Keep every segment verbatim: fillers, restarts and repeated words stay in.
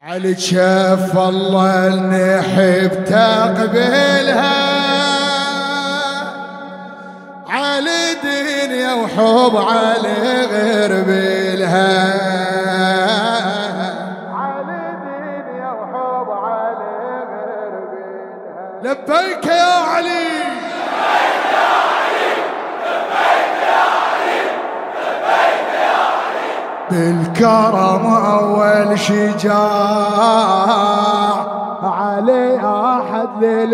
على شاف الله نحب تقبلها على دنيا وحب على غير بلها على دنيا وحب على غير بلها. لبيك يا علي لبيك يا علي لبيك يا علي لبيك يا علي. بالكرم أول شجاع علي أحد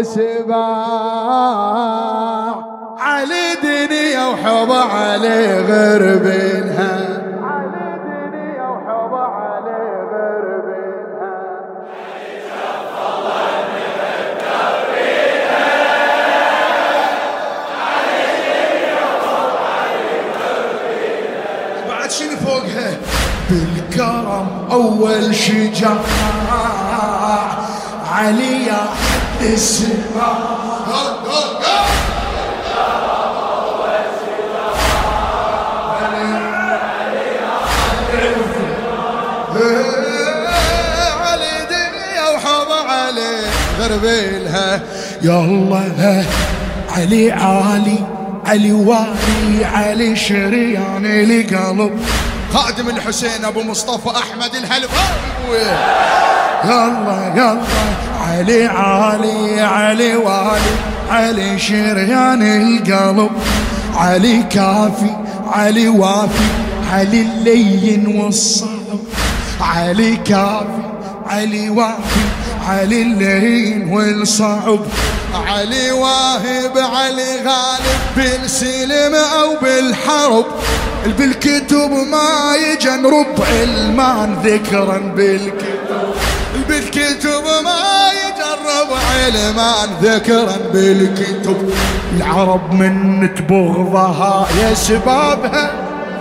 للسباع علي دنيا وحب علي غربلها علي دنيا وحب علي غربلها. شاف الله نحب تقبلها علي دنيا وحب علي غربلها. وبعد شنو فوقها؟ بالكرم أول شجاع علي يا حد السباع علي دنيا وحب علي غربلها. يالله علي عالي علي والي علي شريان لقلب خادم الحسين ابو مصطفى احمد الهلباوي. يلا يلا علي عالي علي والي علي شريان القلب علي كافي علي وافي علي اللين والصعب علي كافي علي وافي علي اللين والصعب علي واهب علي غالب بالسلم او بالحرب بالكتب ما يجن ربع المان ذكرا بالكتب بالكتب ما يجن ربع المان ذكرا بالكتب. العرب من تبغضها يا سبابها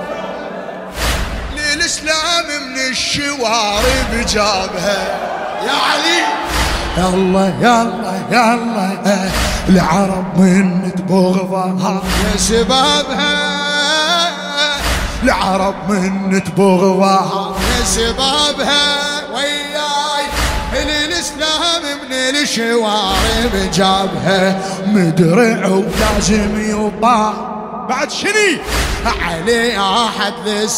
للإسلام من الشوارب جابها. يا علي يلا يلا يلا العرب من تبغضها يا سبابها العرب من تبغضها يا سبابها وياي للإسلام من الشوارب جابها. مدرع ولازم يطاع بعد شني علي أحد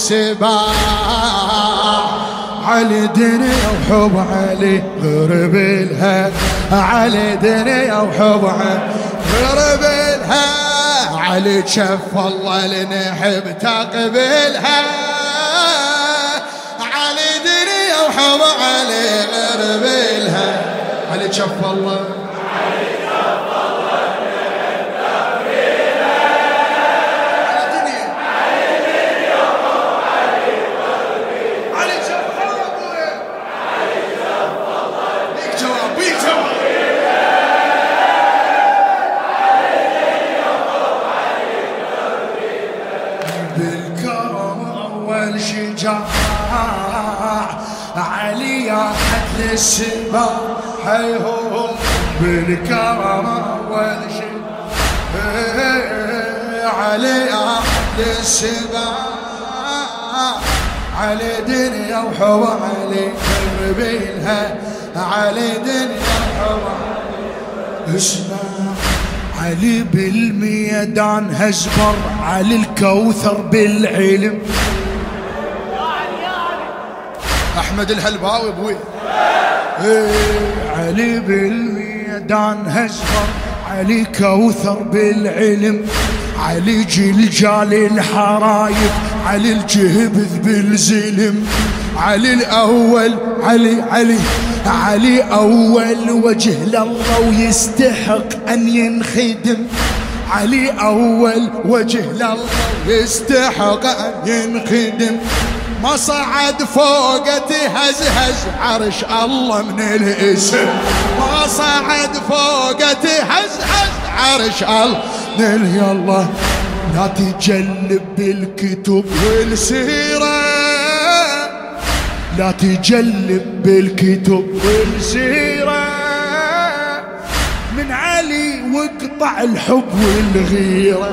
للسباع علي دنيا وحب علي غربلها علي دنيا وحب علي غربلها. علي شف الله لنحب تقبلها علي دنيا وحب علي غربلها. علي شف الله علي شف الله لنحب تقبلها علي دنيا علي دنيا وحب علي غربلها. علي شف الله علي شف الله بيك جواب بيك جواب. بالكرم أول شجاع علي يا حد للسباع حيهم بالكرم أول شجاع علي يا حد للسباع علي دنيا وحب علي غربلها علي دنيا وحب علي. اسمع علي بالميدان هزبر علي الكوثر بالعلم احمد الهلباوي ابوي. علي بالميدان هزبر علي كوثر بالعلم علي جلجال الحرايب علي الجهبذ بالزلم علي الاول علي علي علي أول وجه لله ويستحق أن ينخدم علي أول وجه لله يستحق أن ينخدم. ما صعد فوق تهزهز عرش الله من الاسم ما صعد فوق تهزهز عرش الله من يلا. لا تجلب بالكتب والسيره لا تجلب بالكتب والسيرة من علي واقطع الحب والغيرة.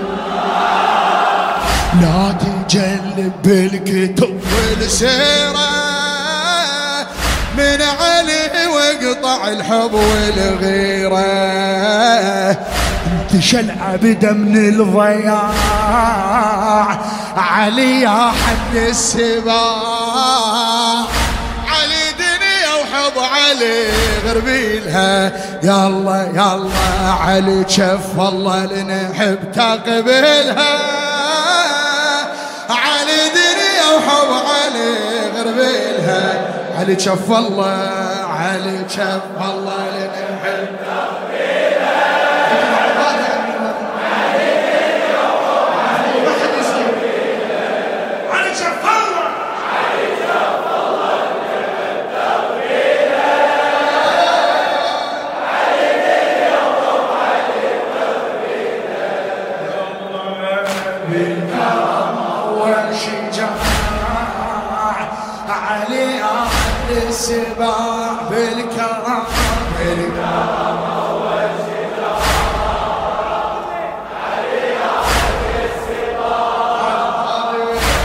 لا تجلب بالكتب والسيرة من علي واقطع الحب والغيرة. انتشى العبد من الضياع علي يا حد السباع. علي دنيا وحب علي غربيلها. يلا يلا علي شف والله لنحب تقبلها. علي دنيا وحب علي غربيلها. علي شف والله علي شف والله لنحب تقبلها. علي شف الله علي شف الله نحب تقبيله. علي دنيا وحب علي غربيله. بالكرم اول شجاع علي احد السباع. بالكرم بالكرم اول شجاع علي احد السباع.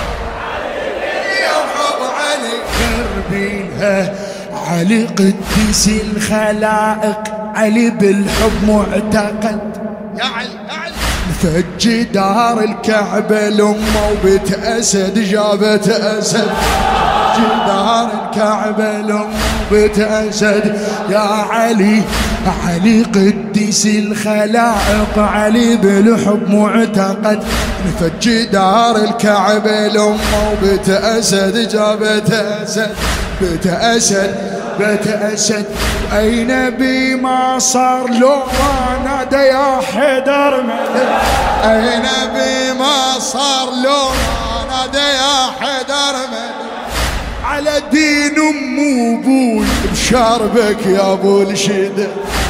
وحب علي غربيلها. علي قديس الخلائق علي بالحب معتقد. يا علي يا علي فج دار الكعبة لأمه وبيت أسد جابت أسد. دار الكعبة لأمه وبيت أسد. يا علي علي قديس الخلائق علي بالحب معتقد. فج دار الكعبة لأمه وبيت أسد جابت أسد. بيت أسد بيت أسد. أي نبي ما صار لو ما نادى يا حيدر مدد. أي نبي ما صار لو ما نادى يا حيدر مدد. على دين أم وابوي بشاربك يا ابو الشدة.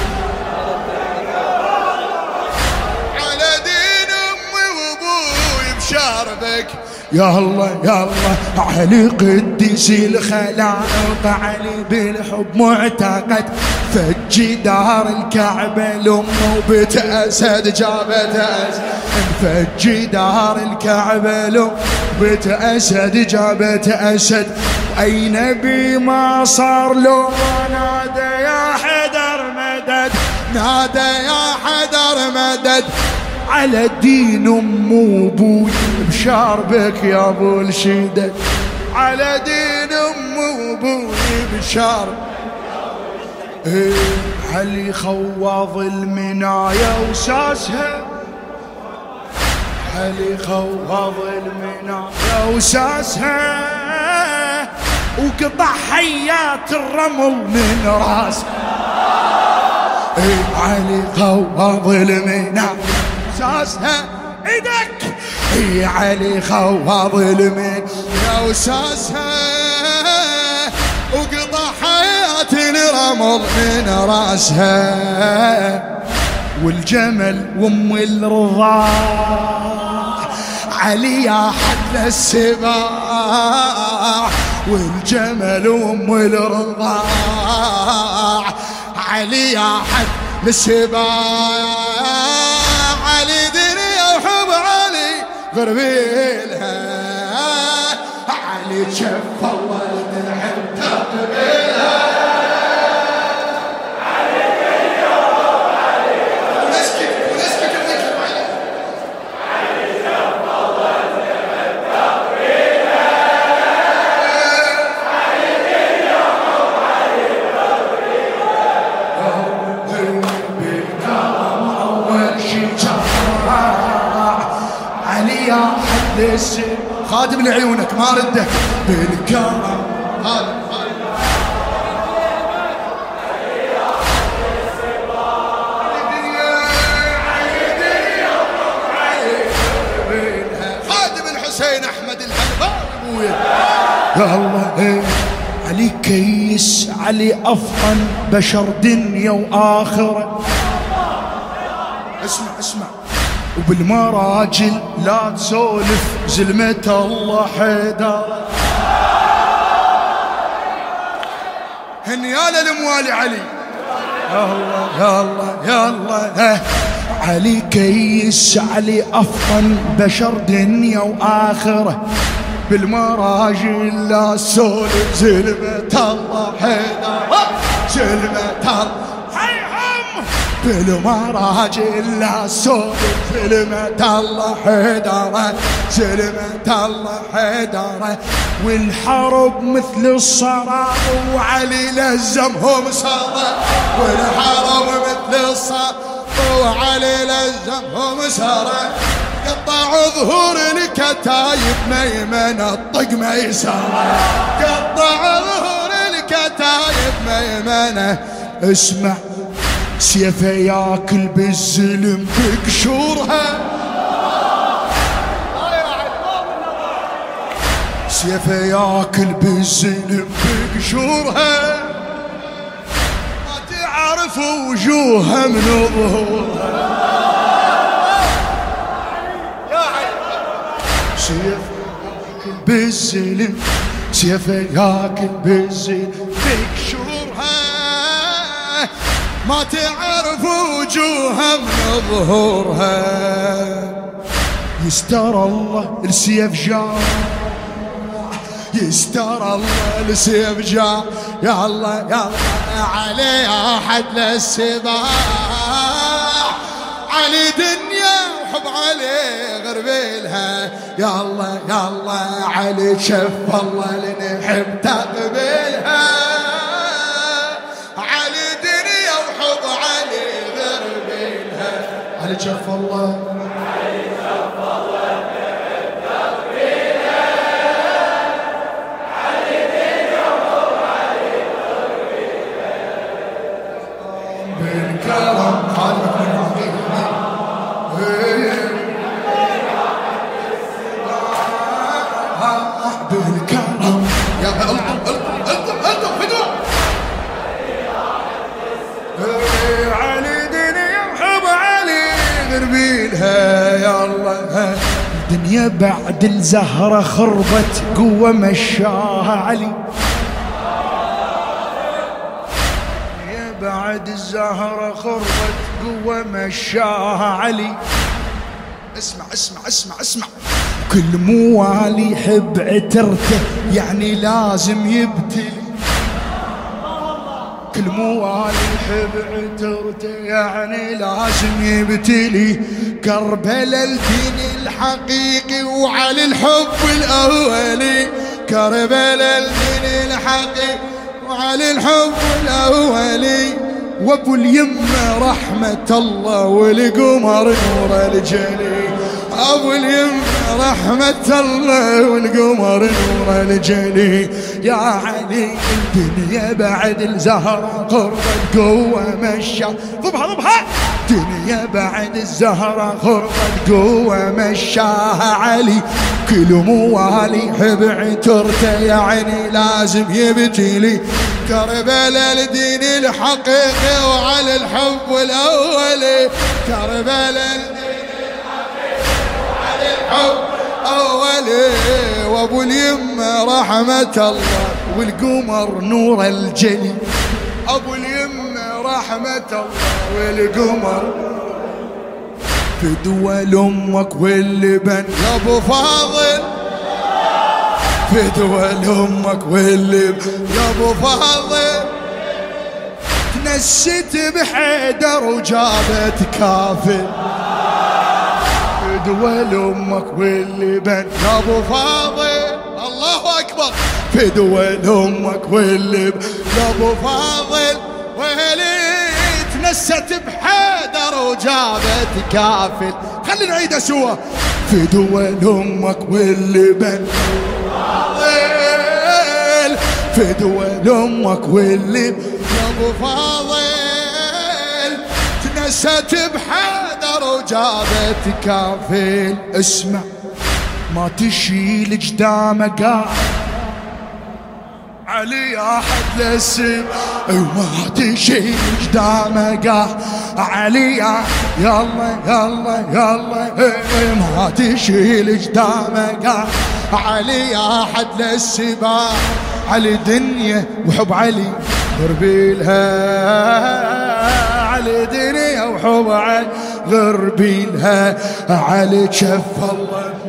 على دين امي وابوي بشاربك. يا الله يا الله. علي قديس الخلائق علي بالحب معتقد. فج دار الكعبة لأمه وبيت أسد جابت أسد. فج دار الكعبة لأمه وبيت أسد جابت أسد. أي نبي ما صار له نادى يا حيدر مدد. نادى يا حيدر مدد. على دين أم وابوي بشاربك يا ابو الشدد. على دين ام وابوي بشارب. إيه علي خوض المنايا وساسها. علي خوض المنايا وساسها. وقطع حيات الرمل من راسها. إيه علي خوض المنايا وساسها. ايدك. اي علي خوض المنايا وساسها. وقطع حياة الرمل من راسها. والجمل وام الرضاع علي يا حد السباع. والجمل وام الرضاع علي يا حد السباع. علي دنيا وحب علي غربيلها. علي شف الله نحب تقبلها. علي دنيا وحب علي ونسكت ونسكت ونسكت علي. علي شف الله نحب تقبلها. علي دنيا وحب علي غربيلها. بالكرم اول شجاع علي يا حد السباع. خادم لعيونك ما رده. بالكرم هذا خادم الحسين احمد الهلباوي. يا الله إيه. علي كيس علي افطن بشر دنيا واخره. اسمع اسمع. وبالمراجل لا تسولف زلمة الله حيدر. هنيال الموالي علي. يا الله يا الله يا الله. علي كيس علي أفطن بشر دنيا وآخرة. بالمراجل لا سولف زلمة الله حيدر زلمة الله بالمراجل لا سولف زلمة الله حيدر زلمة الله حيدر والحرب مثل الصراب وعلي لزمهم صار والحرب مثل الصراب وعلي لزمهم صار قطع ظهور الكتايب ميمنة الطق ميسرة قطع ظهور الكتايب ميمنة اسمع سيفه ياكل بالزلم بقشورها سيفه ياكل بالزلم بقشورها ما تعرف وجوهها من ظهورها سيفه ياكل بالزلم سيفه ياكل بالزلم بقشورها ما تعرف وجوهها من ظهورها يستر الله السيف جاء يستر الله السيف جاء يا الله يا الله علي احد للسباع علي دنيا وحب علي غربيلها يا الله يا الله علي شف الله لنحب تقبلها علي دنيا وحب علي غربيلها علي شف الله علي شف الله لنحب تقبلها علي دنيا وحب علي غربيلها بالكرم خالق من عظيم بالكرم يا الطم الطم الطم الطم فدوى علي دنيا وحب علي غربيلها يا الله الدنيا بعد الزهرة خربت قوة مشاها علي الدنيا بعد الزهرة خربت قوة مشاها علي اسمع اسمع اسمع اسمع كل موالي يحب عترته يعني لازم يبتلي كل موالي يحب عترته يعني لازم يبتلي كربلاء الدين الحقيقي وعلى الحب الأولي كربلاء الدين الحقيقي وعلى الحب الأولي وابو اليمة رحمة الله والقمر نور الجلي ابو اليمة رحمة الله والقمر نور الجلي يا علي الدنيا بعد الزهرة قربت قوة مشى ضبها ضبها الدنيا بعد الزهرة قربت قوة مشاها علي كل موالي حب عترته يعني لازم يبتلي كربلاء الدين الحقيقي وعلى الحب الأولي كربلاء الدين الحقيقي وعلى الحب الأولي وابو اليمة رحمة الله والقمر نور الجلي ابو اليمة رحمة الله والقمر فدوى لامك واللبن يا ابو فاضل فدوى لامك واللبن يا ابو فاضل تنست بحيدر وجابت كافل فدوى لامك واللبن يا ابو فاضل الله اكبر فدوى لامك واللبن يا ابو فاضل ويلي تنست بحيدر وجابت كافل خلينا نعيدها سوا فدوى لامك واللبن فاضل فدوى لامك واللبن يا ابو فاضل تنست بحيدر وجابت كافل اسمع ما تشيل قدامه قاعد علي احد للسب ما تشيل قدامه قاعد علي يلا يلا يلا ما تشيل قدامه قاعد علي احد للسباع علي دنيا وحب علي غربيلها علي دنيا وحب علي غربيلها علي شف الله